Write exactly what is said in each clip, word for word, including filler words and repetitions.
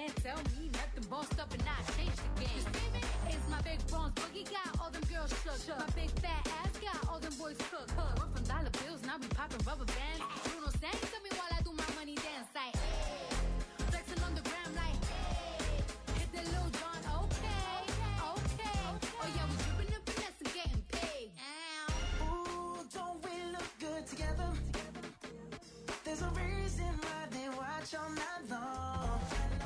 can't tell me nothing. Bossed up and I changed the game. You see me? It's my big bronze boogie got all them girls shook. shook. My big fat ass got all them boys cooked. Cook. We're from dollar bills, now we popping rubber bands. Bruno sang to me while I do my money dance like, hey. Flexing on the gram like, hey. Hit the Lil Jon, okay, okay. Oh yeah, we dripping and finesse and getting paid. Ow. Ooh, don't we look good together? There's a reason why they watch all night long.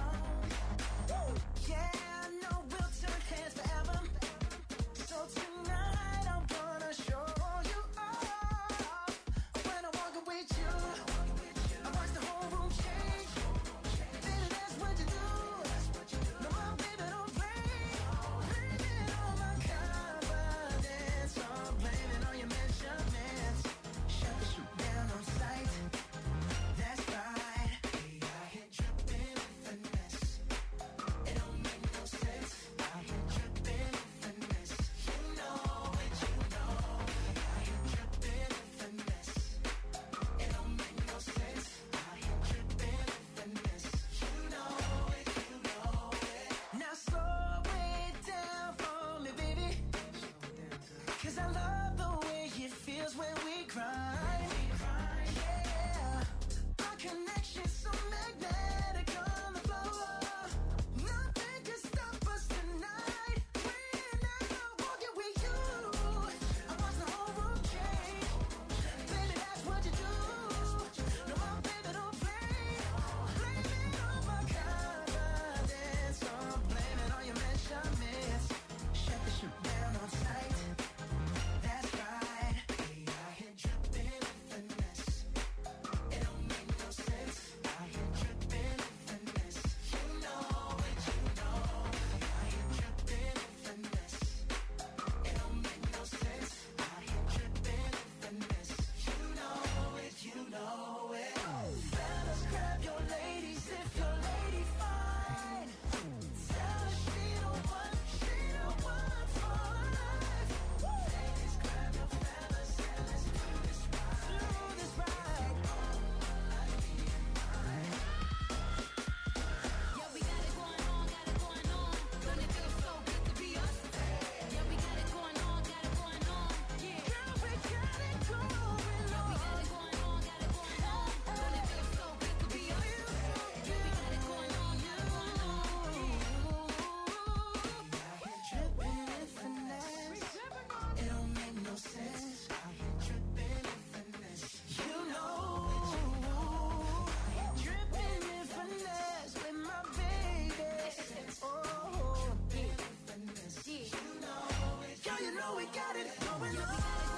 Yeah, I know we'll turn heads forever. So tonight I'm gonna show you off. When I'm walking with you, I watch the whole room change. Baby, that's what you do. No, my baby, don't play. Blaming on my confidence. I'm blaming on your measurements. Shut the shoot down on sight. That's right. Hey, I hit dripping with finesse. It don't make no sense. I hit dripping with finesse. You know it, you know. I hit dripping with finesse. It don't make no sense. I hit dripping with finesse. You know it, you know it. Now slow it down for me, baby. 'Cause I love the way it feels when we grind. Yeah, our connection's so magnetic on the floor. Nothing can stop us tonight. When I'm walking with you, I watch the whole room change. Baby, that's what you do. No, my baby, don't play. Blaming on my confidence. I'm blaming on your measurements. Shut the shoot down on sight. That's right. Hey, I hit dripping with finesse. It don't make no sense. I hit dripping with finesse. You know it, you know. I hit dripping with finesse. It don't make no sense. I hit dripping with finesse. You know it, you know it. Fellas, grab your ladies if your lady fine. Tell her she the one, she the one for life. Ladies, grab your fellas and let's do this right. Do this right. Yeah, we got it going on, got it going on. Don't it feel so good to be us? Yeah, we got it going on, got it going on. Yeah, Girl, we got it going on. yeah, we got it going on, got it going on. Don't it feel so good to be us? Yeah, we got it going on, got it going on. I hit dripping with finesse. It don't make no sense. I hit dripping with finesse. You know. I hit dripping with finesse with my baby. Oh, dripping with finesse. You know it. Girl, you know we got it going on.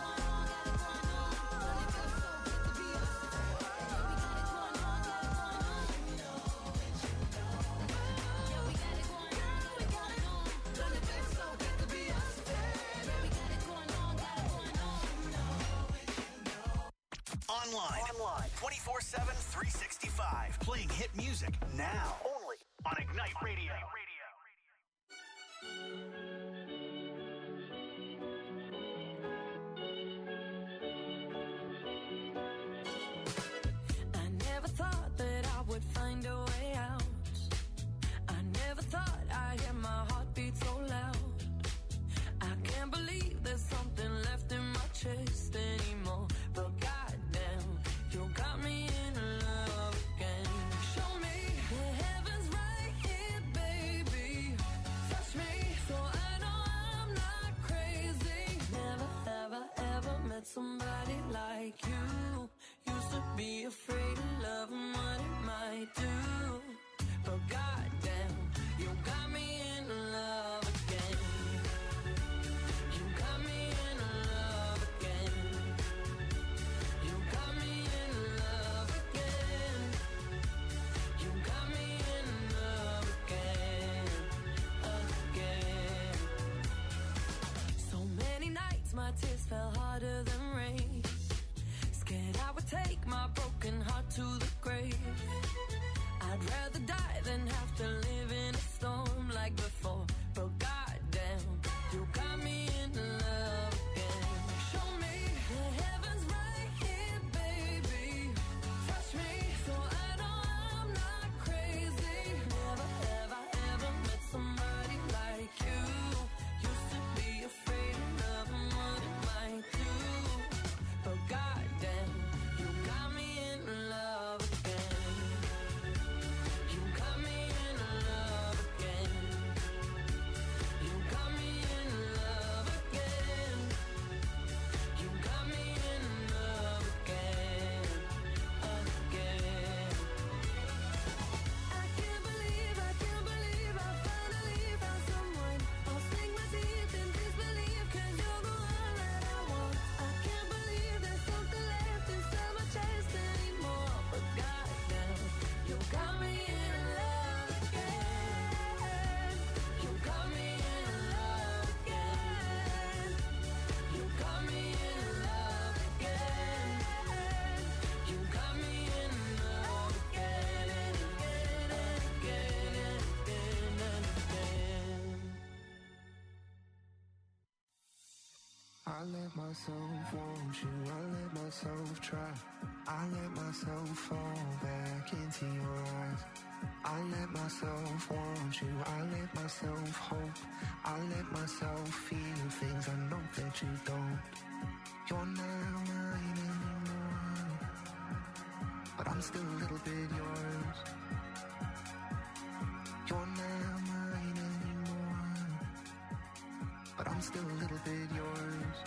Online. Online. twenty-four seven, three sixty-five. Playing hit music now. Only on Ignite Radio. I never thought that I would find a way out. I never thought I'd hear my heartbeat so loud. I can't believe there's something left in my chest anymore. But goddamn, you got me in love again. Show me the heavens right here, baby. Touch me so I know I'm not crazy. Never, ever, ever met somebody like you. Used to be afraid of love and what it might do. But goddamn, you got me in love again. You got me in love again. You got me in love again. You got me in love again, again. So many nights my tears fell harder than rain. Scared I would take my broken heart to the grave. I'd rather die than have to live in a storm like before. But goddamn, you got me in love again. Show me the heavens right here, baby. Touch me so I know I'm not crazy. Never, let myself want you, I let myself try. I let myself fall back into your eyes. I let myself want you, I let myself hope. I let myself feel things I know that you don't. You're not mine anymore, but I'm still a little bit yours. You're not mine anymore, but I'm still a little bit yours.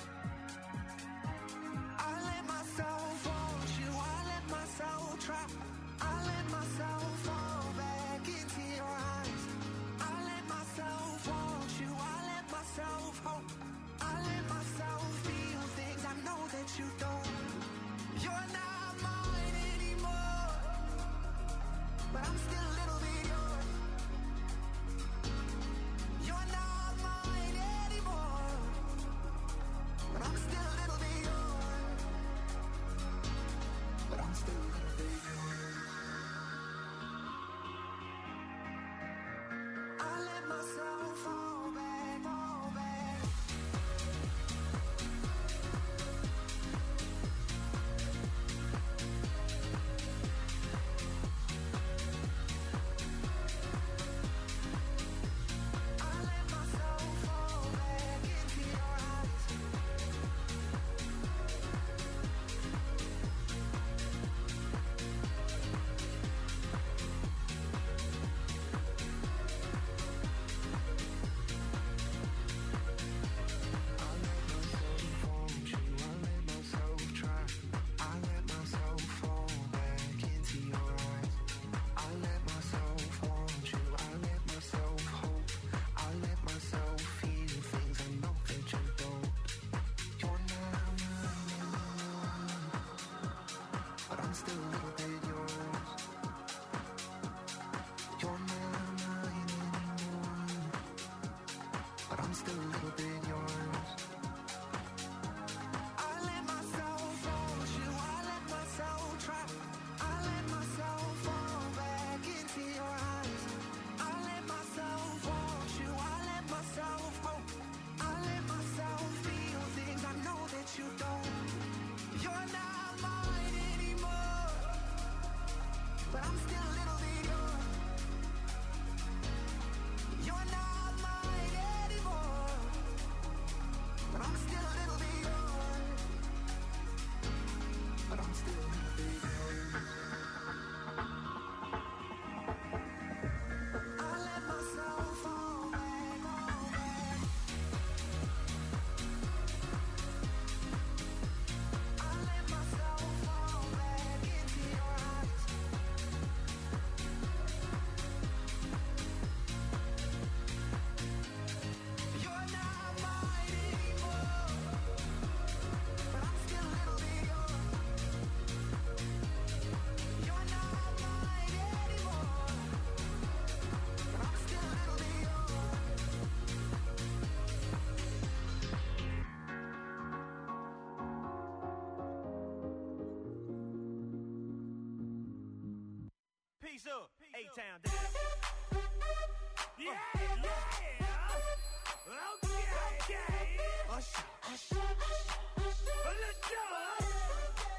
I let myself want you, I let myself try. I let myself fall back into your eyes. I let myself want you, I let myself hope. I let myself feel things I know that you don't. You're not mine anymore, but I'm still a little bit yours. You're not mine anymore, but I'm still a little bit yours. But I'm still a little bit yours. I let myself fall back, fall back. I let myself fall back into your eyes. I let myself want you, I let myself try. I let myself fall back into your eyes. I let myself want you, I let myself hope. I let myself feel things I know that you don't. You're not mine anymore, but I'm still a little bit yours. You're not mine anymore, but I'm still a little bit yours. I let myself want you, I let myself try. I let myself fall back into your eyes. I let myself want you, I let myself hope. I let myself feel things I know that you don't. You're not mine anymore, but I'm still a little bit yours. You're not mine anymore, but I'm still a little bit yours. But I'm still a little bit yours. I let myself fall back, fall back. I let myself fall back into your eyes. You're not mine anymore, but I'm still a little bit yours. You're not mine anymore, but I'm still a little bit yours. Peace up, A-Town down. Yeah, yeah. Okay, okay. Usher, usher, usher. Let's go.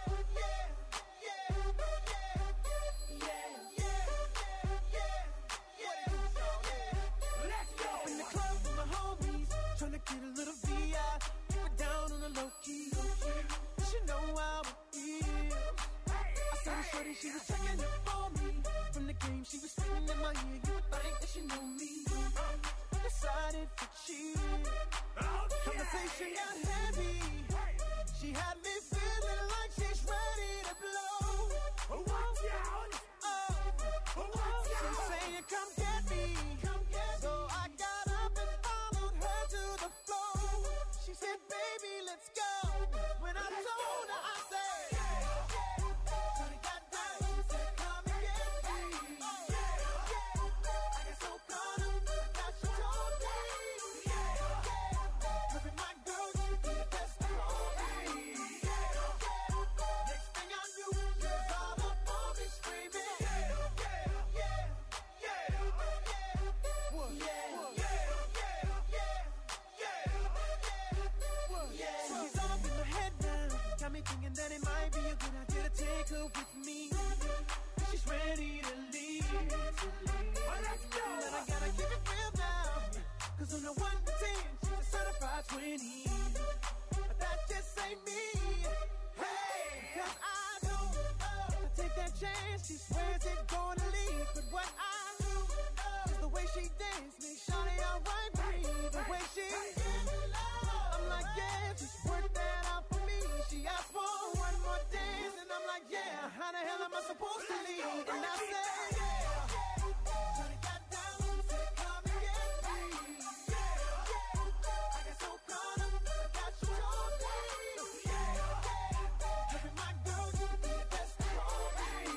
Let's go. In the club with my homies, tryna get a little V I. Keep it down on the low key. She know how it is. I saw her shorty, she was checking up on me. From the game, she was spitting in my ear. You would think that she know me. Decided to cheat. Conversation got heavy. She had me feeling like she's ready to blow. Watch out. Oh, oh, she's saying, "Come get me." So I got up and followed her to the floor. She said, "Baby, let's go." When I told her, I said, "Shorty got down." She said, "Come and get me." I got so caught up that she told me, "Baby, my girl, you be the best testimony." Next thing I knew, she was all up on me screaming. kiss me, shawty alright with me. The way she, I'm like, yeah, just work that out for me. She asked for one more dance, and I'm like, yeah, how the hell am I supposed to leave? And I said, yeah. Shawty got down, said, come and get me. I got so caught up, I got you on me. Having my girl, you be the best for me.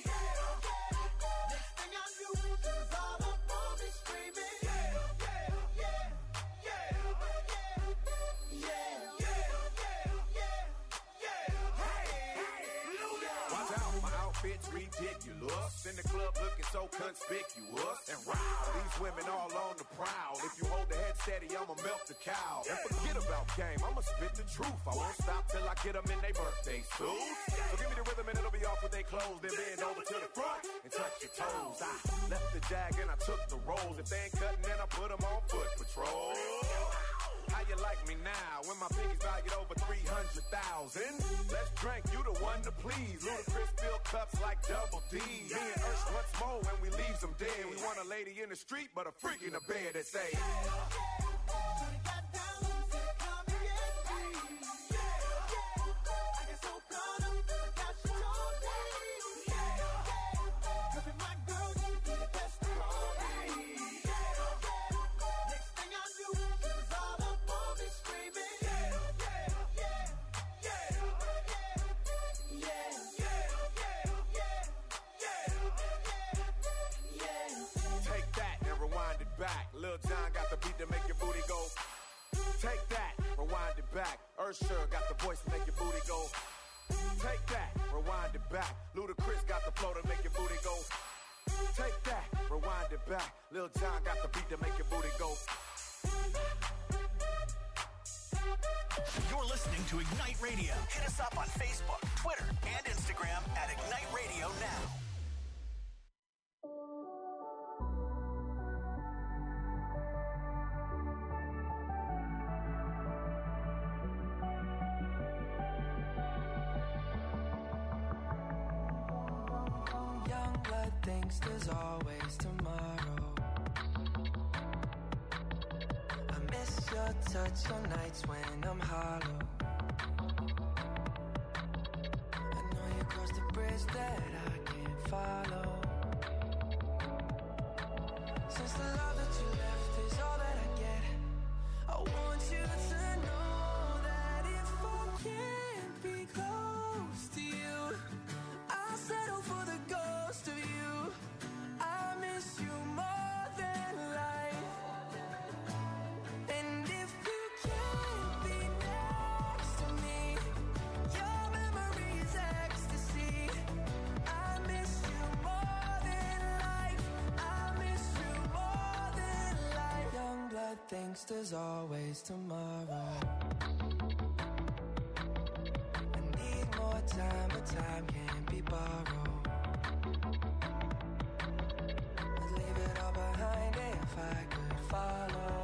Next thing I knew, she was all up on me screaming. Yeah, yeah, yeah, yeah, yeah, yeah, yeah, yeah, yeah. Watch out, my outfit's ridiculous. In the club looking so conspicuous. And wow, these women all on the prowl. If you hold the head steady, I'ma melt the cow. And forget about game, I'ma spit the truth. I won't stop till I get them in their birthday suits. So give me the rhythm and it'll be off with their clothes. Then bend over to the front and touch your toes. I left the jag and I took the rolls. If they ain't cutting, then I put them on foot patrol. How you like me now when my pinky's valued over three hundred thousand? Let's drink, you the one to please. Ludacris fill cups like double D. Me and Ursh once more when we leaves them dead. We want a lady in the street, but a freak in the bed that say, Shawty got down, said, come and get me. I got so caught up, I got you on me. Having my girl, you be the best for me. Next thing I knew, she was all up on me screaming. Yeah, yeah, yeah, yeah, yeah, yeah, yeah. take that and rewind it back. Lil Jon got the beat to make your booty go. Take that, rewind it back. Usher got the voice to make your booty go. Take that, rewind it back. Ludacris got the flow to make your booty go. Take that, rewind it back. Lil Jon got the beat to make your booty go. You're listening to Ignite Radio. Hit us up on Facebook, Twitter, and Instagram at Ignite Radio Now. Young blood thinks there's always tomorrow. I miss your touch on nights when I'm hollow. I know you crossed the bridge that I can't follow. Since the love that you left is all that I get, I want you to know that if I can't be close to you, I'll settle for the ghost of you. I miss you more than life. And if you can't be next to me, your memory is ecstasy. I miss you more than life. I miss you more than life. Young blood thinks there's always tomorrow. I need more time, but time can't be borrowed. I'd leave it all behind if I could follow.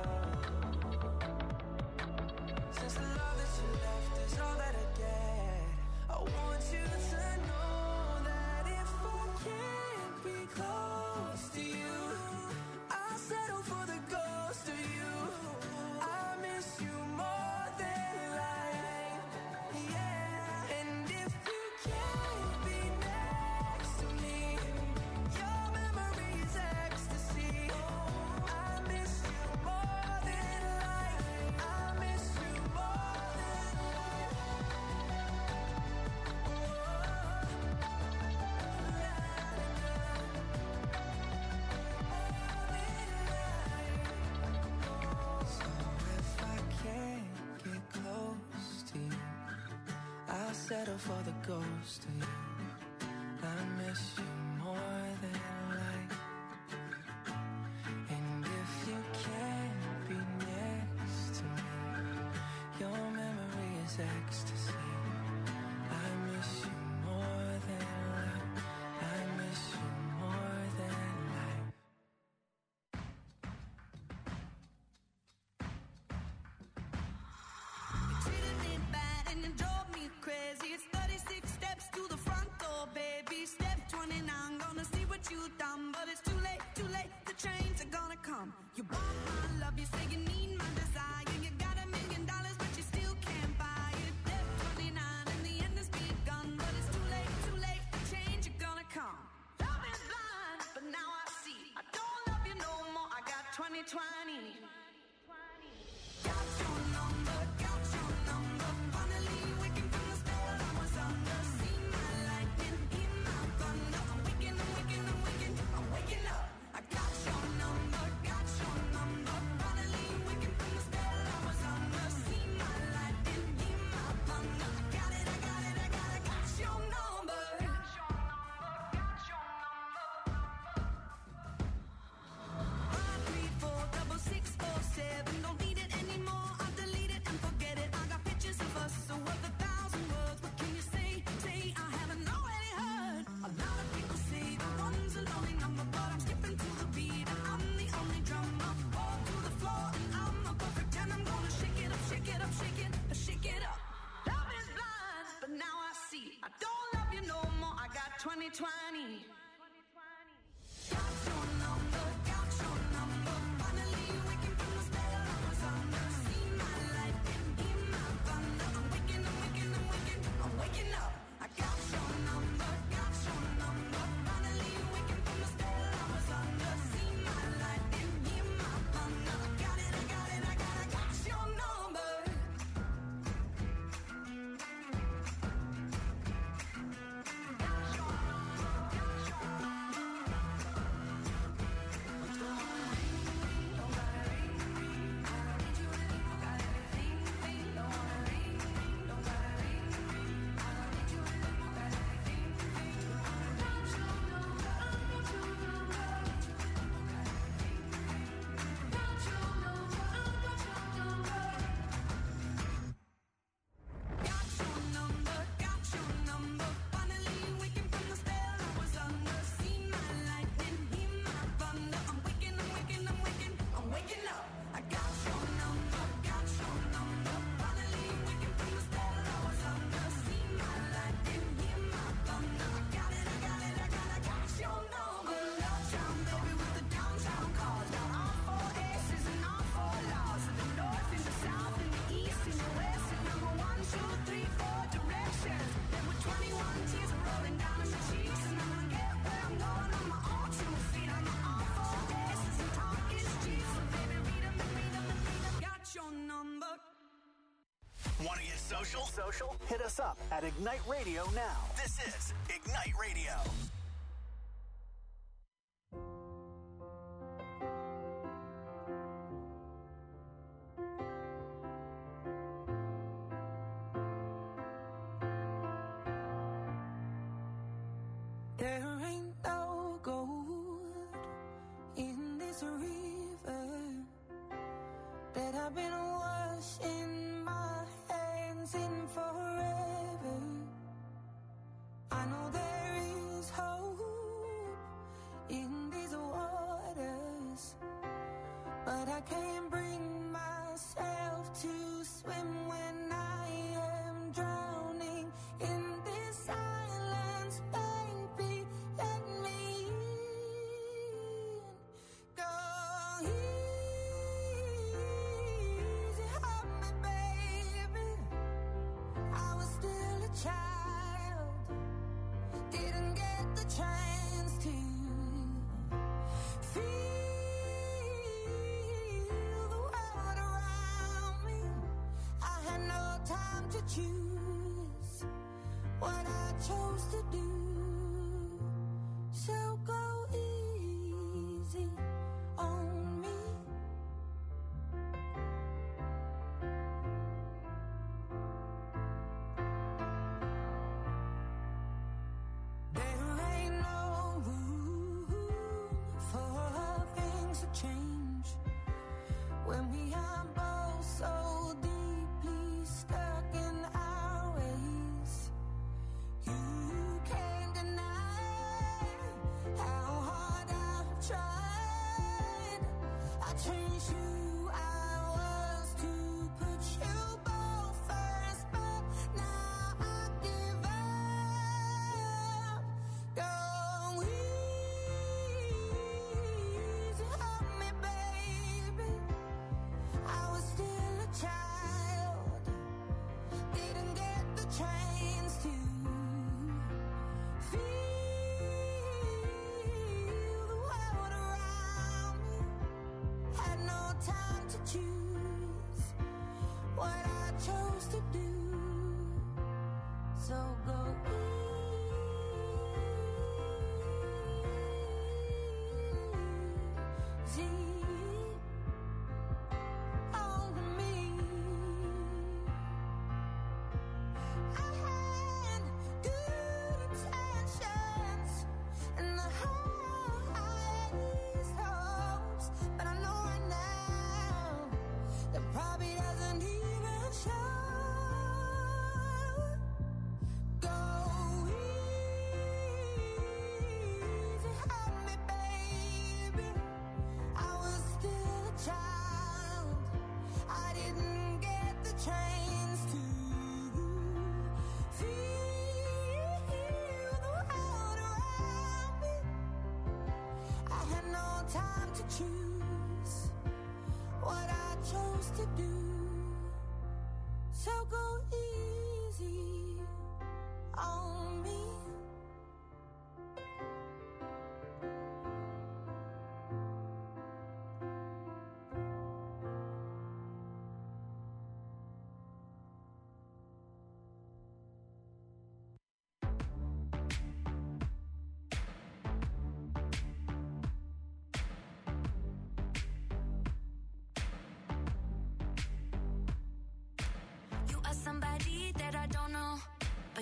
Since the love that you left is all that I get, I want you to know that if I can't be close to you, I'll settle for the ghost of you. I miss you more than life. Yeah. And if you can't be next to me, your memory is ecstasy. I miss you more than life. I miss you more than life. So if I can't get close to you, I'll settle for the ghost of you. I miss you more than life. And if you can't be next to me, your memory is ecstasy. I miss you more than life. I miss you more than life. Treated me bad and you drove me crazy. It's thirty-six steps to the front door, baby. Step twenty-nine, gonna see what you done. But it's too late, too late, the trains are gonna come. love you, say you need my desire. You got a million dollars, but you still can't buy it. Left twenty-nine and the end has begun, but it's too late, too late. The change is gonna come. Love is blind, but now I see. I don't love you no more. I got twenty twenty. Got your number, got your number. Finally waking from the spell I was under. See my lightning, hear my thunder. I'm waking, I'm waking, I'm waking, I'm waking up. I got your number, got your number. Finally waking from the spell I was under. See my lightning, hear my thunder. I got it, I got it, I got it, got your number. Got your number, got your number. Five, three, four, double six, four, seven. Don't need it anymore. I'll delete it and forget it. I got pictures of us, so worth a thousand words. What can you say? Say I haven't already heard. A lot of people say the one's a lonely number, but I'm skipping to the beat and I'm the only drummer. Fall to the floor and I'm a perfect ten. I'm gonna shake it up, shake it up, shake it, shake it up. Love is blind, but now I see. I don't love you no more. I got twenty twenty. Got your number, got your number. Finally waking from the spell I was under. See my lightning, hear my thunder. I'm waking, I'm waking, I'm waking, I'm waking up. I got your number, got your number. Finally waking from the spell I was under. See my lightning, hear my thunder. I got it, I got it, I got it, got your number. Got your number, got your number. Finally waking from the spell I was under. See my lightning, hear my thunder. I'm waking, I'm waking, I'm waking, I'm waking up. I got your number, got your number. Finally waking from the spell I was under. See my lightning, hear my thunder. I got it, I got it, I got it, got your number. Uptown baby with the downtown cars. Got all four aces and all four laws. In the north, in the south, in the east, in the west. And number one, two, three, four directions. There were twenty-one tears rolling down my cheeks. And I'm gonna get where I'm going on my own two feet. On my all four aces and talk is cheap. So baby, read 'em and read 'em and read 'em. Got your number. Want to get social? Social? Hit us up at Ignite Radio now. This is Ignite Radio. There ain't no gold in this river that I've been washing my hands in forever. I know there is hope in these waters, but I can't bring myself to swim when I am drowning in this silence, baby. Let me in. Go easy on me, baby. I was still a child, didn't get the chance to feel the world around me. I had no time to choose what I chose to do. So go easy on me. There ain't no room for things to change when we are both so deeply stuck in our ways. You can't deny how hard I've tried. I changed who I was to put you both first, but now I give up. Go easy on me, baby.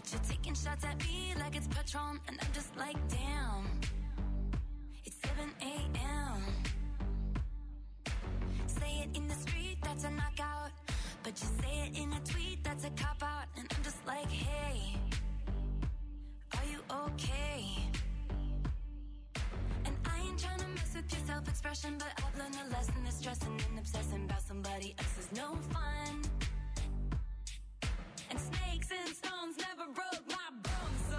But you're taking shots at me like it's Patron, and I'm just like, damn. It's seven a.m. Say it in the street, that's a knockout. But you say it in a tweet, that's a cop-out. And I'm just like, hey, are you okay? And I ain't trying to mess with your self-expression, but I've learned a lesson that stressing and obsessing about somebody else is no fun. And snakes and stones never broke my bones, so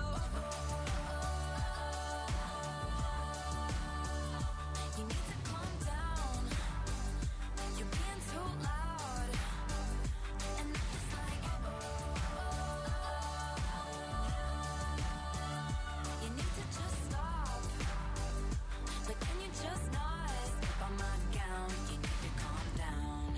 you need to calm down. You're being too loud. And I'm just like, you need to just stop. Like, can you just not step on my gown? You need to calm down.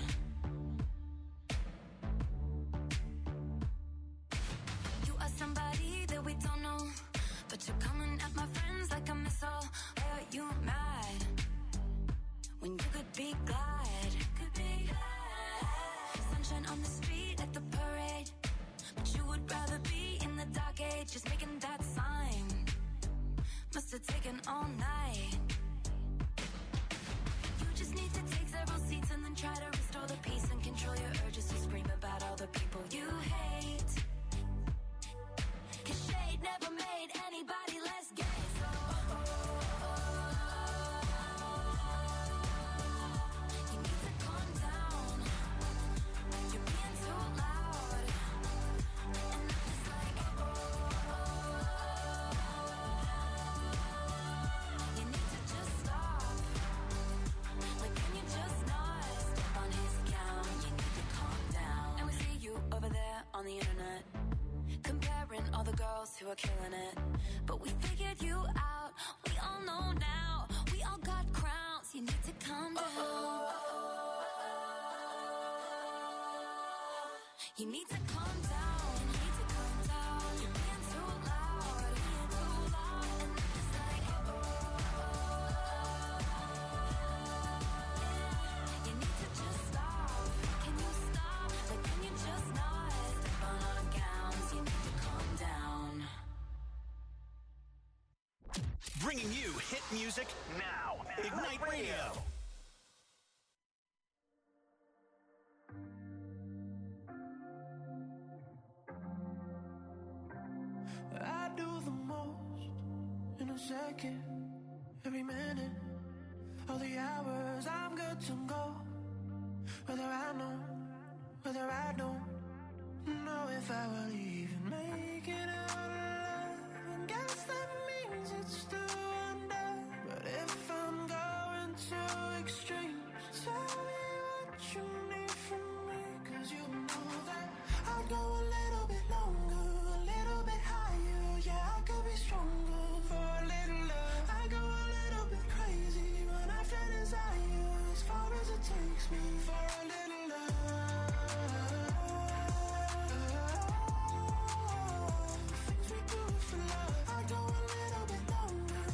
You are somebody that we don't know, but you're coming at my friends like a missile. Why are you mad when you could be glad? Could be glad. Sunshine on the street at the parade, but you would rather be in the dark age, just making that sign. Must have taken all night. You just need to take several seats and then try to restore the peace and control your urges to scream about all the people you hate. 'Cause shade never made anybody less gay, so you need to calm down. You're being too loud. And I'm just like, you need to just stop. Like, can you just not step on his gown? You need to calm down. And we see you over there on the internet, comparing all the girls who are killing it. But we figured you out. We all know now. We all got crowns. You need to calm down. You need to calm down. You need to calm down. You're being too loud. Being too loud. And I'm just like, you need to just stop. Can you stop? Like, can you just not step on our gowns? You need to calm down. Bringing you hit music now. Ignite Radio. I do the most in a second, every minute, all the hours I'm good to go. Whether I know, whether I don't know if I will even make it out alive. And guess that means it's still undone. But if I'm going to extremes, tell me what you need from me. 'Cause you know that I'd go a little bit longer, a little bit higher. Yeah, I could be stronger for a little love. I go a little bit crazy when I feel desire, as far as it takes me for a little love. Things we do for love. I go a little bit longer,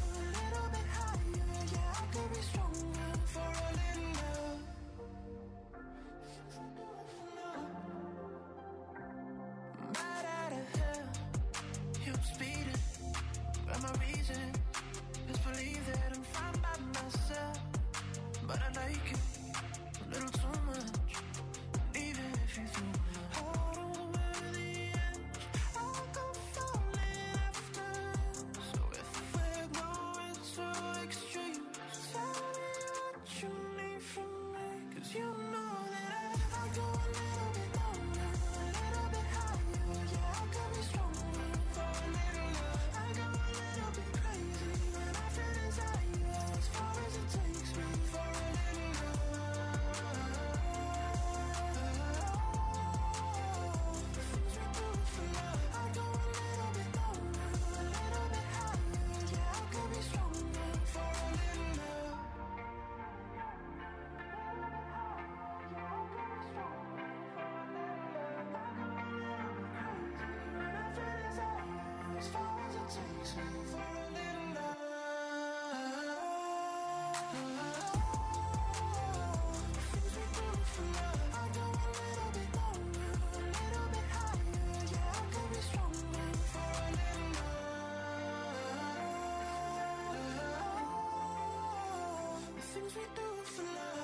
for love.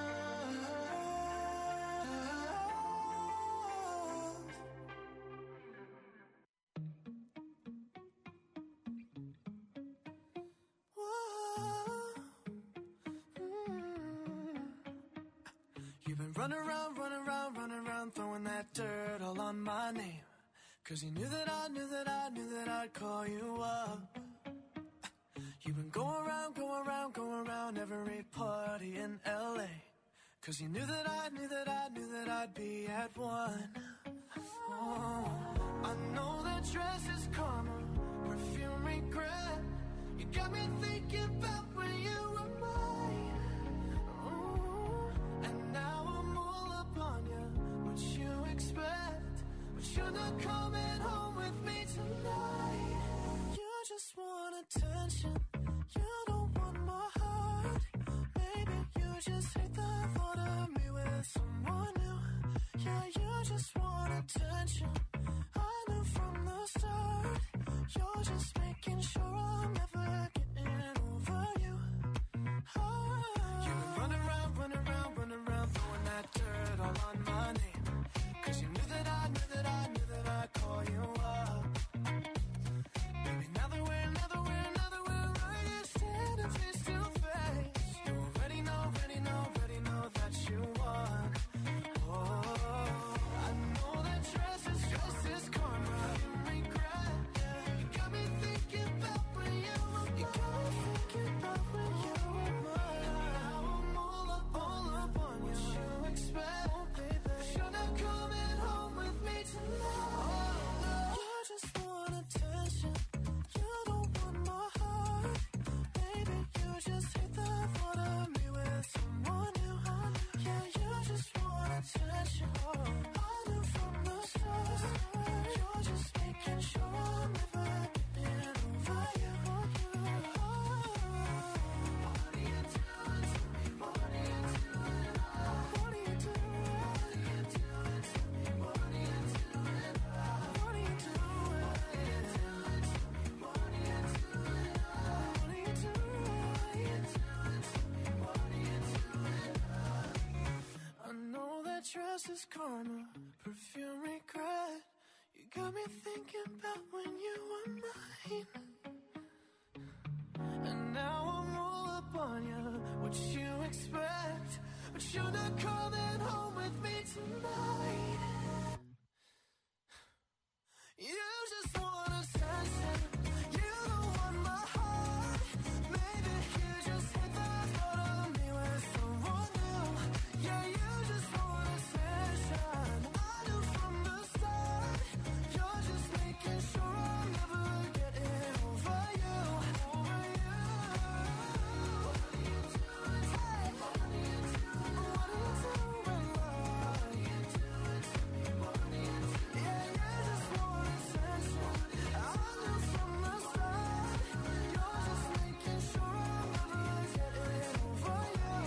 You've been running around, running around, running around, throwing that dirt all on my name. Cause you knew that I knew that I knew that I'd call you up. You've been going around, going around, going around every party in L A. Cause you knew that I knew that I knew that I'd be at one. Oh, I know that dress is karma, perfume regret. You got me thinking about when you were mine. Oh, and now I'm all up on you. What you expect? But you're not coming home with me tonight. You just want attention. You don't want my heart. Maybe you just hate the thought of me with someone new. Yeah, you just want attention. I knew from the start. You're just making sure I'm never getting over you. Oh, you run around, run around, run around, throwing that dirt all on my name. Cause you knew that I knew that I knew that I'd call you up. Baby, now that we're, now that we're, now that we're right here standing face to face, you already know, already know, already know that you won. Oh, I know that dress is, dress is karma, regret. You got me thinking about when you were mine. You got me thinking about when you were mine. Now I'm all up, all up on you. What you expect, oh, baby? You're not coming home with me tonight. Oh, no. You just want attention. You don't want my heart. Baby, you just hate the thought of me with someone new. Yeah, you just want attention. I knew from the start. You're just making sure I'm never getting over you. What are you doing to me? What are you doing? What are you doing? What are you doing to me? What are you doing? What are you doing? What are you doing to me? What are you doing? What are you doing? I know that dress is karma, perfume regret. You got me thinking about when you were mine. And now I'm all up on you. What you expect? But you're not coming home with me tonight. You just want attention. You don't want my heart. Maybe you just hate the thought of me with someone new. Yeah, you just want attention. I knew from the start. You're just making sure I'm never getting over you. Over you. What are you doing? Hey, what are you doing? What are you doing? What are you doing to me? What are you doing? Yeah, you just want attention. I knew from the start. You're just making sure I'm never getting over you.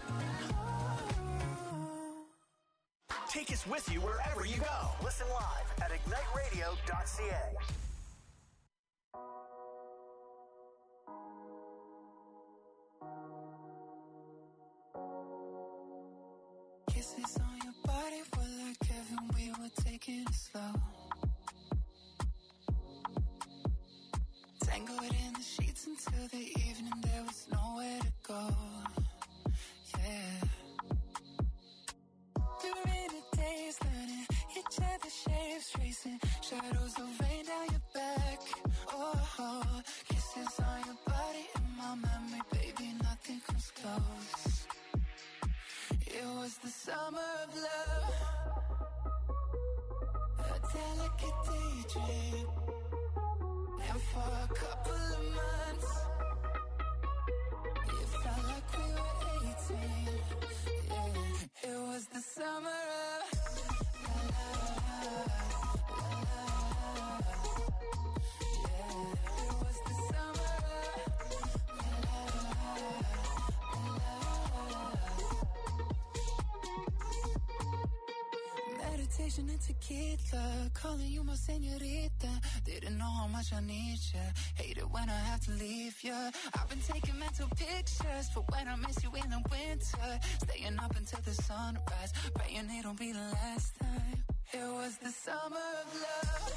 Oh. Take us with you wherever you go. Listen live at ignite radio dot c a. Kisses on your body were like heaven, we were taking it slow. Tangled in the sheets until the evening, there was nowhere to go. Yeah. Through rainy days, learning each other's shapes, tracing shadows of rain down your back. Oh, kisses on your body in my memory, baby, nothing comes close. It was the summer of love, a delicate daydream. And for a couple of months, it felt like we were eighteen. Yeah, it was the summer of la la la, la la la. Yeah, it was the summer of la la la, la la la. Meditation combination of tequila, calling you my señorita. Didn't know how much I need ya. Hate it when I have to leave ya. I've been taking mental pictures for when I miss you in the winter. Staying up until the sunrise, praying it'll be the last time. It was the summer of love.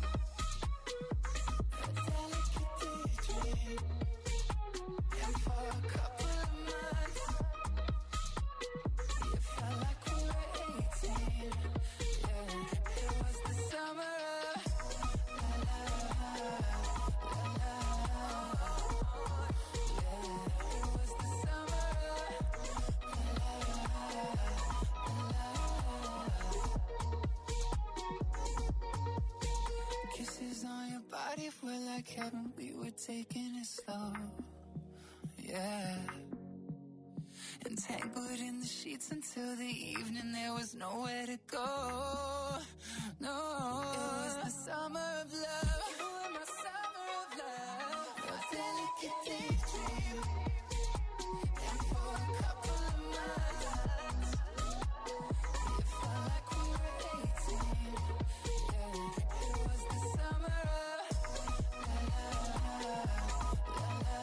A delicate daydream. And for a couple of months, it felt like we were eighteen. Yeah, it was the summer of la la la la. Yeah, it was the summer of la la la. Kisses on your body were like heaven. We were taking it slow. Yeah. Entangled in the sheets until the evening, there was nowhere to go. No, it was the summer of love. You were my summer of love. Your delicate daydream. And for a couple of months, it felt like we were eighteen. Yeah, it was the summer of la la la la.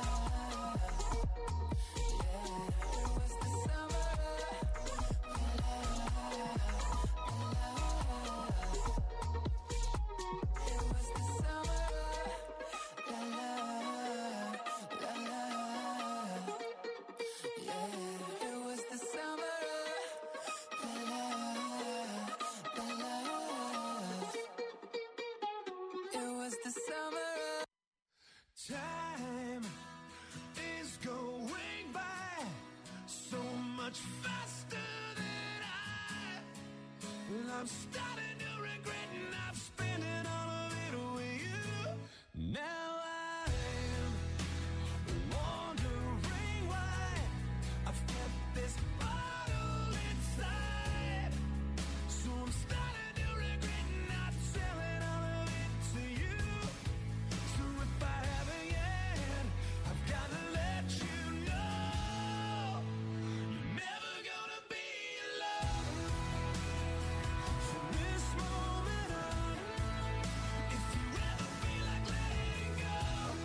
Time is going by so much faster than I. Well, I'm starting to regret, and I'm spending all of it with you. Now I'm wondering why I've kept this bottle inside. So I'm starting to regret not telling all of it to you. So if I haven't yet, I've got to let you know you're never gonna be alone. From this moment on, if you ever feel like letting go,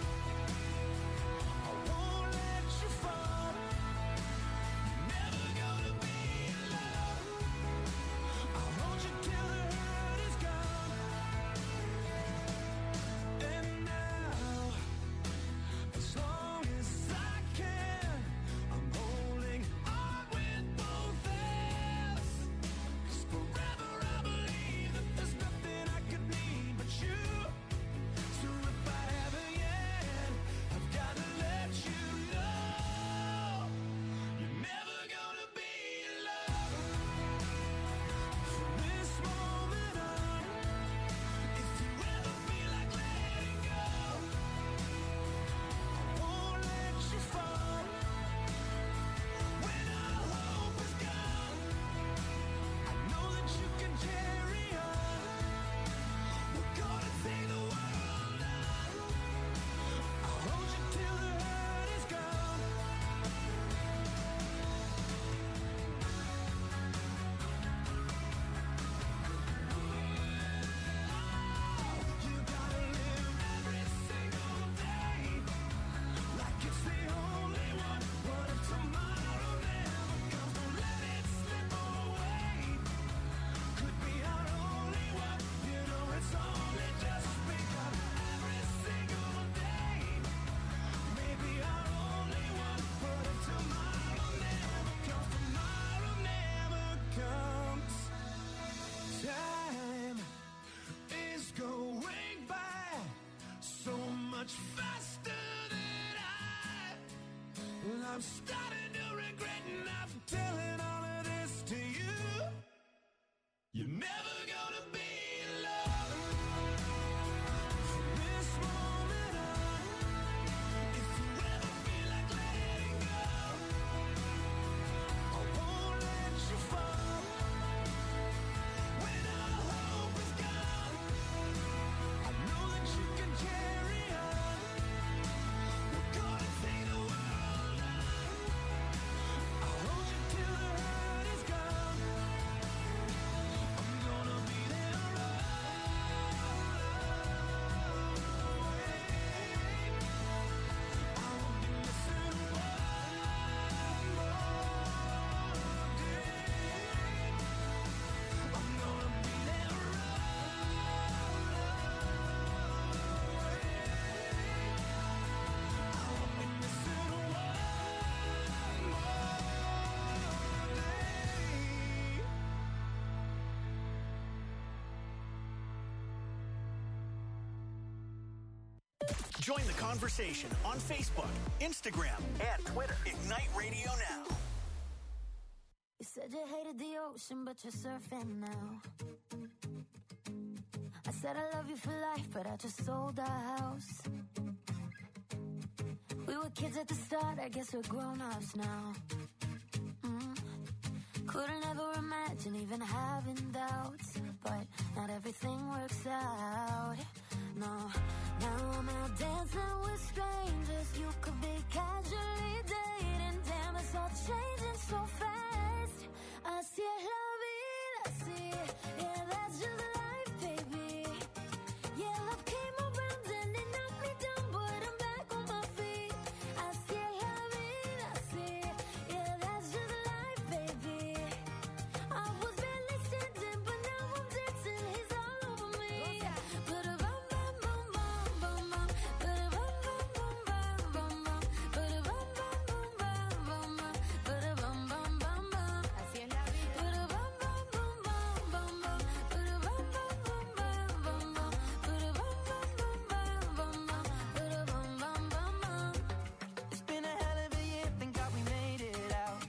I won't let you fall. You're never gonna be alone. I'll hold you till the hurt is gone. And now, as long as I can, I'm holding on with both hands. 'Cause forever I believe that there's nothing I could need but you. So if I haven't yet, I've got to let you know you're never gonna be alone. From this moment on, if you ever feel like letting go, I won't let you fall. When all hope is gone, I know that you can carry on. We're gonna take the world on. I'll hold you till the hurt is gone. You gotta live every single day like it's the only one. What if tomorrow never comes? Don't let it slip away. Could be our only one. You know it's only just begun. Every single day, maybe our only one. What if tomorrow never comes? Tomorrow never comes. Time is going by so much faster than I. Well, I'm starting to regret not telling all of this to you. You're never gonna be alone. From this moment on, if you ever feel like letting go, I won't let you fall. When all hope is gone, I know that you can carry on. We're gonna take the world on. Join the conversation on Facebook, Instagram, and Twitter. Ignite Radio Now. You said you hated the ocean, but you're surfing now. I said I love you for life, but I just sold our house. We were kids at the start, I guess we're grown-ups now. Mm. Couldn't ever imagine even having doubts, but not everything works out. No, now I'm out dancing with strangers. You could be casually dating. Damn, it's all changing so fast. Así es la vida, así. Yeah, that's just life, baby. Yeah, love came around and it knocked me down, but I'm back on my feet. Así es la vida, así. Yeah, that's just life, baby. I was barely standing, but now I'm dancing. He's all over me. Ba-da-bum, bum, bum, bum, bum, bum. Ba-da-bum, bum, bum, bum, bum, bum. Ba-da-bum, bum, bum, bum, bum, bum. Ba-da-bum, bum, bum, bum. Así es la vida. Ba-da-bum, bum, bum, bum, bum, bum. Ba-da-bum, bum, bum, bum, bum, bum. Ba-da-bum, bum, bum, bum, bum, bum. Ba-da-bum, bum, bum, bum. It's been a hell of a year, thank God we made it out.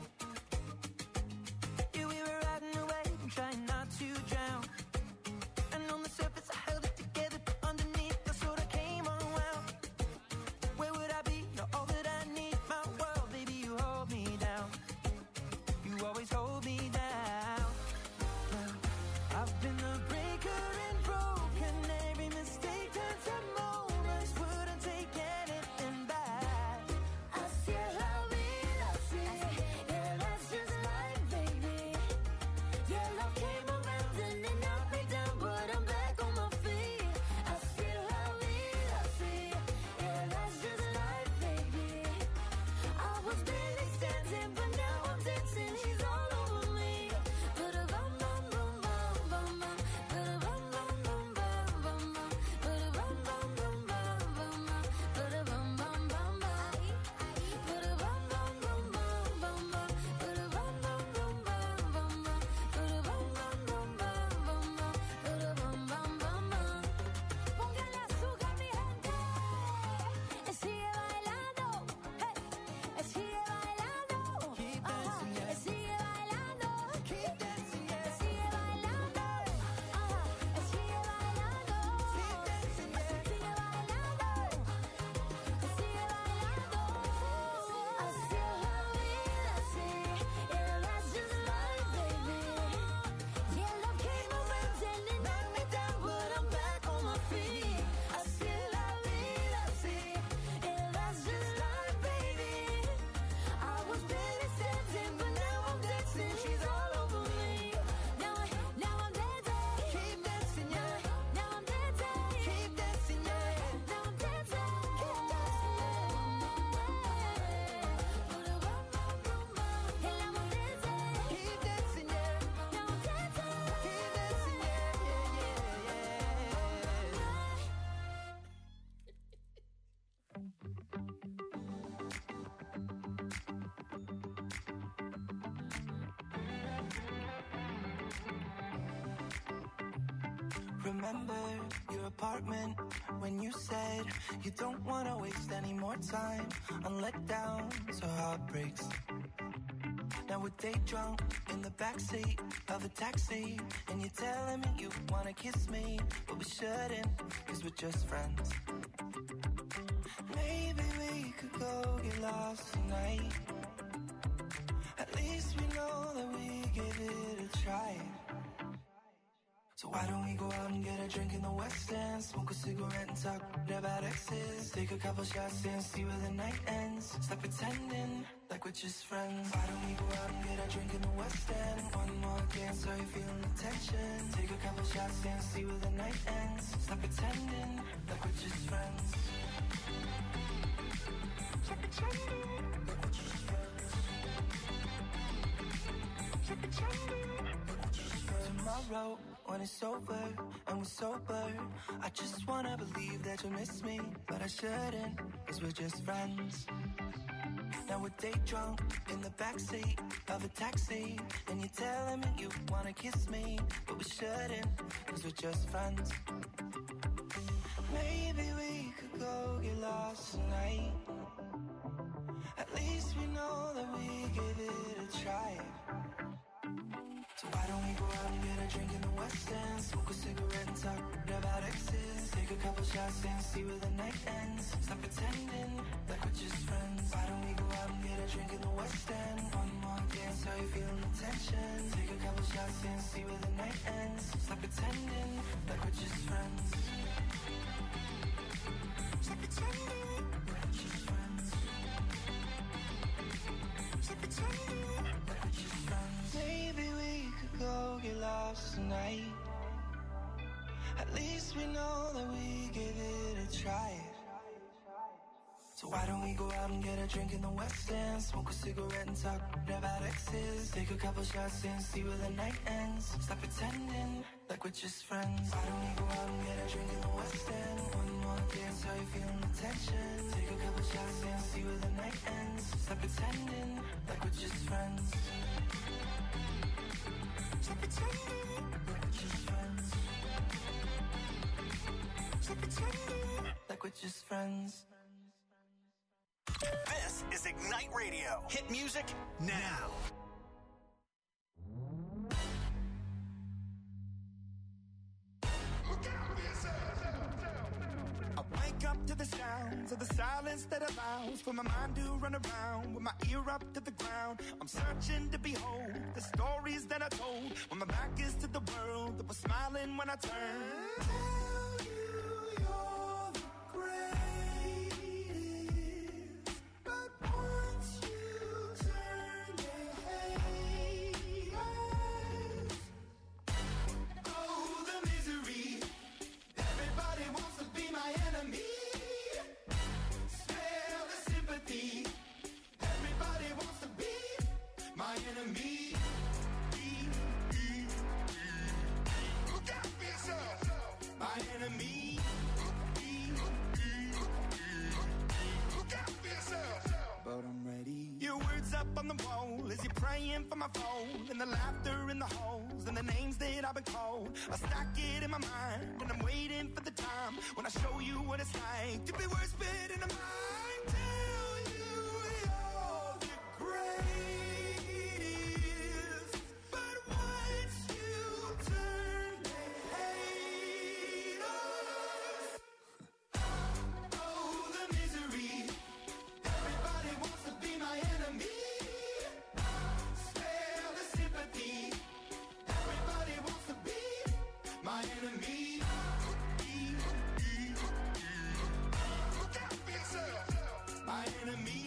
Yeah, we were riding away, trying not to drown. And on the surface I held it together, but underneath I sort of came unwound. Where would I be? You're all that I need, my world, baby, you hold me down. You always hold me down. Now, I've been a breaker and broken. Every mistake turns to moments. Wouldn't take anything back. Así es la vida, así. Yeah, that's just life, baby. Yeah, love came around and it knocked me down, but I'm back on my feet. Así es la vida, así. Yeah, that's just life, baby. I was barely standing, but now I'm dancing. He's all over me. Ba-da-bum, bum, bum, bum, bum, bum. Ba-da-bum, bum, bum, bum, bum, bum. Ba-da-bum, bum, bum, bum, bum, bum. Ba-da-bum, bum, bum, bum. Ba-da-bum, bum, bum, bum, bum, bum. Ba-da-bum, bum, bum, bum, bum, bum. Ba-da-bum, bum, bum, bum, bum, bum. Ba-da-bum, bum, bum, bum. Póngale azúcar, mi gente. Y sigue bailando. Hey. Y sigue bailando. Keep Ajá. dancing, yeah. Y sigue bailando. Keep dancing, Y yeah. sigue bailando. Ajá. Y sigue bailando. Keep dancing, yeah. Sigue bailando. Y sigue bailando. Así es la vida, así. Yeah, that's just life, baby. Yeah, love came around and it knocked me down, but I'm back on my feet. Así es la vida, así. Yeah, that's just life, baby. I was barely standing, but now I'm dancing. She's all over me. Now, I, now I'm dancing. Keep dancing, yeah. Now I'm dancing. Keep dancing, yeah. Now I'm dancing. Keep dancing. And now I'm dancing. Keep dancing, yeah. Now I'm dancing. Keep dancing, yeah, yeah, yeah, yeah. Remember your apartment when you said you don't want to waste any more time on letdowns or heartbreaks. Now we're day drunk in the backseat of a taxi, and you're telling me you wanna kiss me, but we shouldn't, cause we're just friends. Maybe we could go get lost tonight. At least we know that we give it a try. So why don't we go out and get a drink in the West End, smoke a cigarette and talk about exes, take a couple shots and see where the night ends. Stop pretending like we're just friends. Why don't we go out and get a drink in the West End, one more dance, are you feeling the tension? Take a couple shots and see where the night ends. Stop pretending like we're just friends. Stop pretending like we're just friends. Stop pretending like we're just friends. Tomorrow when it's over and we're sober, I just wanna believe that you miss me, but I shouldn't, cause we're just friends. Now we're day drunk in the backseat of a taxi, and you're telling me you wanna kiss me, but we shouldn't, cause we're just friends. Maybe we could go get lost tonight. At least we know that we give it a try. So why don't we go out and get a drink in the West End, smoke a cigarette and talk about exes, take a couple shots and see where the night ends. Stop pretending like we're just friends. Why don't we go out and get a drink in the West End? One more dance, how you feeling the tension? Take a couple shots and see where the night ends. Stop pretending like we're just friends. Stop pretending like we're just friends. Stop pretending like we're just friends. Maybe we could go get lost tonight. At least we know that we give it a try. So why don't we go out and get a drink in the West End, smoke a cigarette and talk about exes, take a couple shots and see where the night ends. Stop pretending like we're just friends. Why don't we go out and get a drink in the West End? One more dance, how you feeling the tension? Take a couple shots and see where the night ends. Stop pretending like we're just friends. Stop pretending like we're just friends. Stop pretending like we're just friends. This is Ignite Radio. Hit music now. I wake up to the sounds of the silence that allows for my mind to run around with my ear up to the ground. I'm searching to behold the stories that I told when my back is to the world that was smiling when I turned. Tell you you're the greatest, but once you turn, they hate us. Oh, the misery. Everybody wants to be my enemy. Smell the sympathy. Everybody wants to be my enemy. Look out for yourself. My enemy. Look out for yourself. But I'm ready. Your words up on the wall as you're praying for my phone, and the laughter in the halls and the names that I've been called. I stack it in my mind and I'm waiting for the time when I show you what it's like to be worse fit in a mind. Tell you you're the greatest, but once you turn, they hate us. Oh, the misery. Everybody wants to be my enemy. Spare the sympathy. Everybody wants to be my enemy. Look out for yourself. My enemy.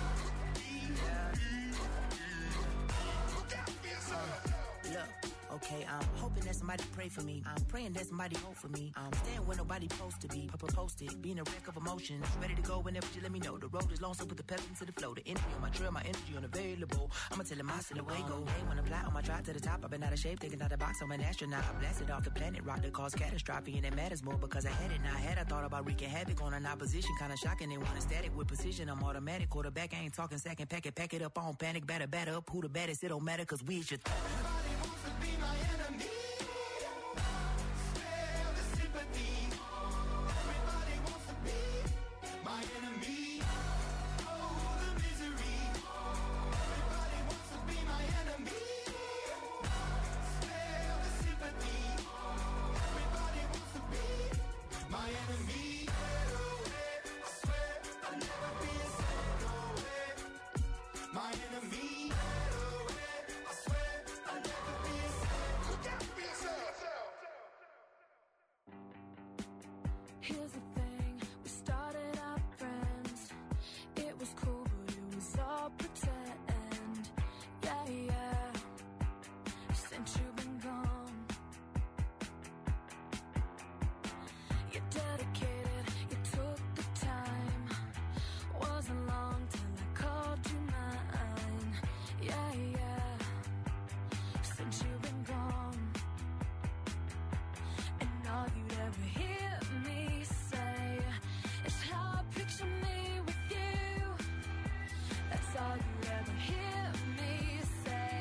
Look out for yourself. Look, okay, I'm hoping that somebody pray for me. I'm praying that somebody hope for me. I'm staying where nobody supposed to be. Papa posted, being a wreck of emotions. Ready to go whenever you let me know. The road is long, so put the pep into the flow. The energy on my trail, my energy unavailable. I'ma tell him I still away go. Hey, when I fly on my drive to the top, I've been out of shape, taking out the box. I'm an astronaut. I blasted off the planet, rock that caused catastrophe, and it matters more because I had it. Now I had, I thought about wreaking havoc on an opposition, kinda shocking. They want static with precision. I'm automatic, quarterback. I ain't talking second, pack it, pack it up on panic, batter, batter up. Who the baddest? It don't matter, cause we should. Everybody wants to be my enemy. Spare the sympathy. Everybody wants to be my enemy. Oh, the misery. Everybody wants to be my enemy. Spare the sympathy. Everybody wants to be my enemy. I swear I'll never be a saint, no way. My enemy. I swear I'll never be a saint. Look out for yourself. Here's the thing, we started out friends. It was cool, but it was all pretend. Yeah, yeah. Since you've been gone, you're dedicated, you took the time. Wasn't long till I called you mine. Yeah, yeah. Since you've been gone, and all you'd ever hear me say is how I picture me with you. That's all you'd ever hear me say.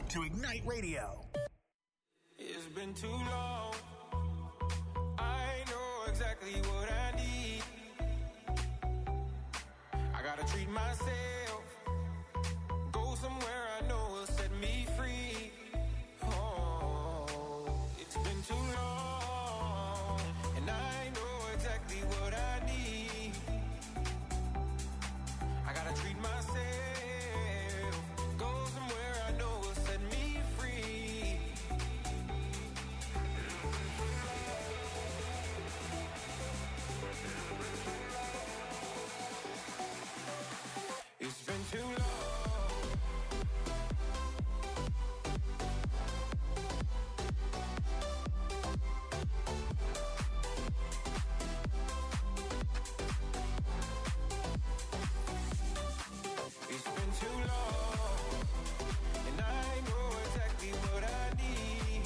to Ignite Radio. It's been too long. I know exactly what I need. I gotta treat myself. Go somewhere I know will set me free. Oh, it's been too long. And I know exactly what I need. I gotta treat myself. Go somewhere I know will set me free. It's been too long. It's been too long, and I know exactly what I need.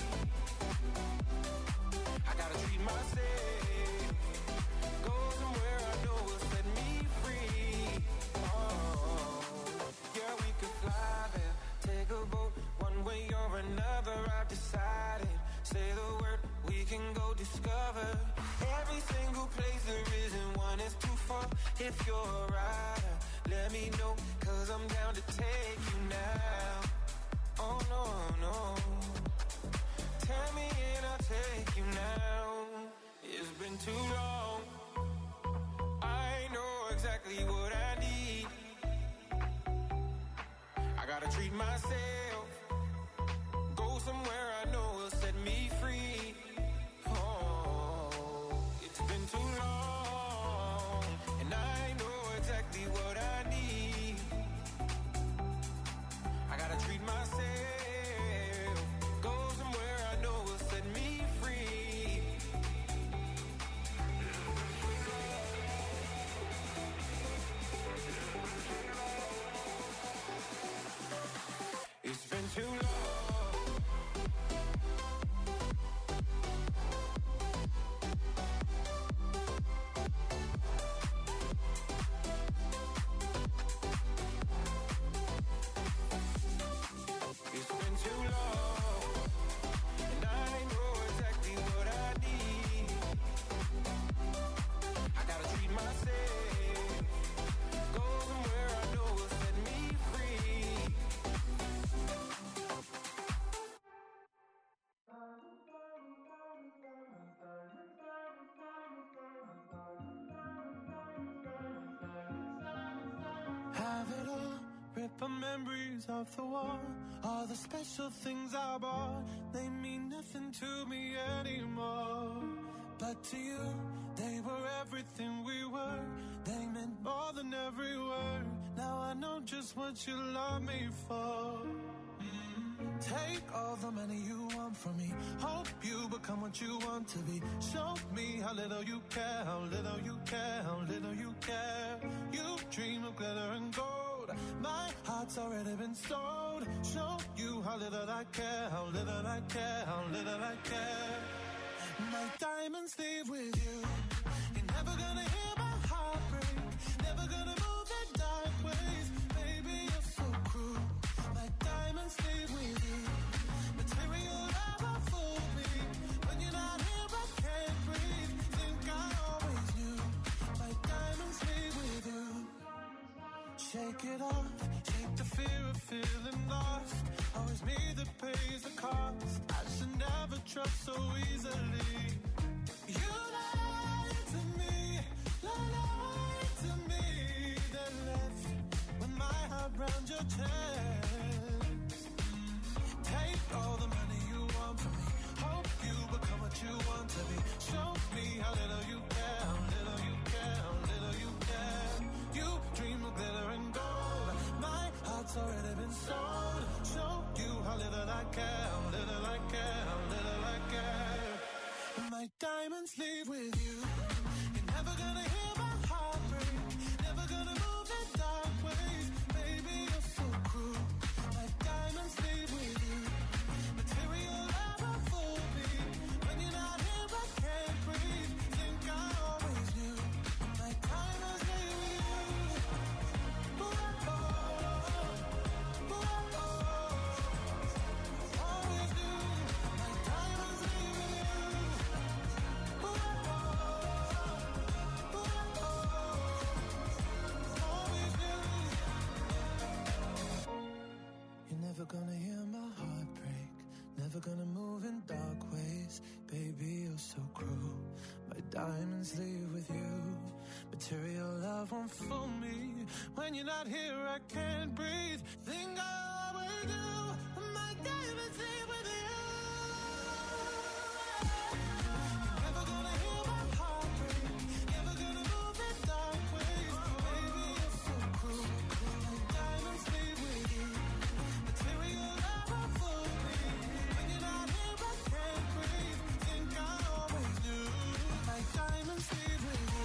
I gotta treat myself. Go somewhere I know will set me free. Oh, yeah, we could fly there, take a boat, one way or another. I've decided. Say the word, we can go discover every single place there is, and one is too far. If you're a rider, let me know, cause I'm down to take you now. Oh no, no. Tell me and I'll take you now. It's been too long. I know exactly what I need. I gotta treat myself. Go somewhere I know will set me free. Oh, it's been too long, and I know exactly what I need. I gotta treat myself. Go somewhere I know will set me free. It's been too long. It's been too long, and I know exactly what I need. I gotta treat myself. Go somewhere I know will set me free. Have it all, rip the memories off the wall. All the special things I bought, they mean nothing to me anymore. But to you, they were everything we were. They meant more than every word. Now I know just what you love me for. Mm. Take all the money you want from me. Hope you become what you want to be. Show me how little you care, how little you care, how little you care. You dream of glitter and gold. My heart's already been sold. Show you how little I care, how little I care, how little I care. My diamonds leave with you. You're never gonna hear my heart break. Never gonna move in dark ways. Baby, you're so cruel. My diamonds leave with you. Material never fooled me. When you're not here, I can't breathe. Think I always knew. My diamonds leave with you. Shake it off. Shake the fear of feeling lost. Always me that pays the cost. I should never trust so easily. You lied to me, lied to me. Then left with my heart round your chest. Take all the money you want from me. Hope you become what you want to be. Show me how little you care, how little you care, how little you care. You dream of glitter and gold. My heart's already been sold. Show you how little I care, how little I care, how little I care. And my diamonds leave with you. You're never gonna hear my heart break. Never gonna move in dark ways. Baby, you're so cruel. My diamonds leave with you. Material never fooled me. When you're not here, I can't breathe. Think I always knew. My diamonds leave with you. Ooh, oh, ooh, oh. gonna move in dark ways. Baby, you're so cruel. My diamonds leave with you. Material love won't fool me. When you're not here, I can't breathe. Think I always do. My diamonds leave with you. Never gonna hear my heart break. Never gonna move in dark ways. Baby, you're so cruel. My diamonds leave with you. Material love won't fool me. When you're not here, I can't breathe. Think I always do. My diamonds leave with you.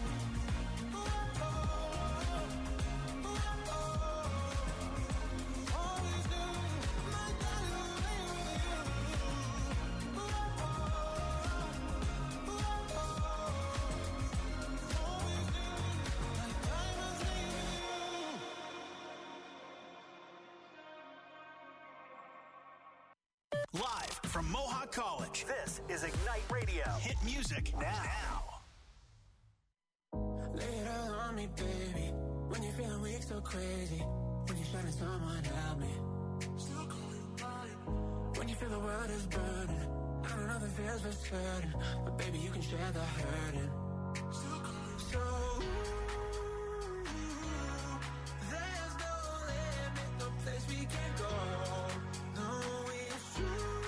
Live from Mohawk College, this is Ignite Radio. Hit music now. Lay it all on me, baby. When you're feeling weak, so crazy. When you're shining, someone help me. When you feel the world is burning, I don't know the feels for certain, but baby, you can share the hurting. So there's no limit, no place we can go. No, it's true.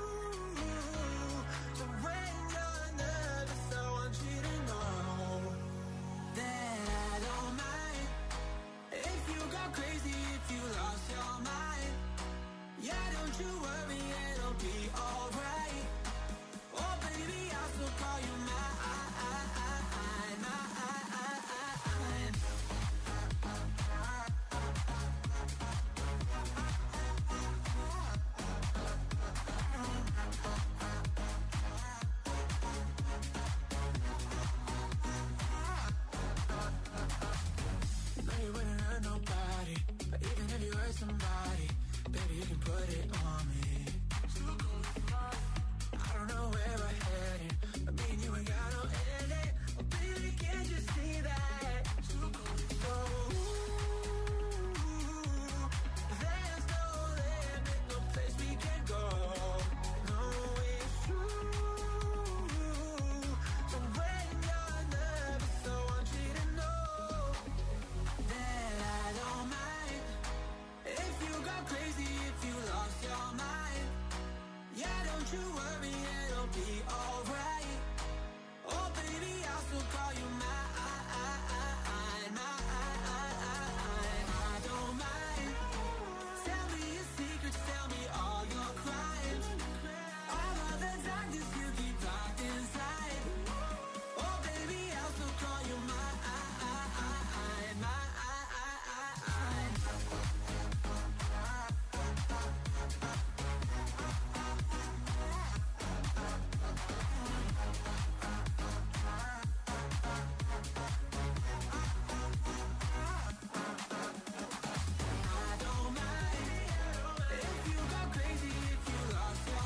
So when you're nervous, I want you to know that I don't mind if you go crazy, if you lost your mind. Yeah, don't you worry, it'll be alright. Oh baby, I'll still call you mine. You know you wouldn't hurt nobody, but even if you hurt somebody, baby, you can put it on me. I don't know where we're headed, but me and you ain't got no ending. Oh, baby, can't you see that? So, there's no limit, no place we can go. No, it's true. So when you're nervous, I want you to know that I don't mind if you go crazy, if you lost your mind. Yeah, don't you worry.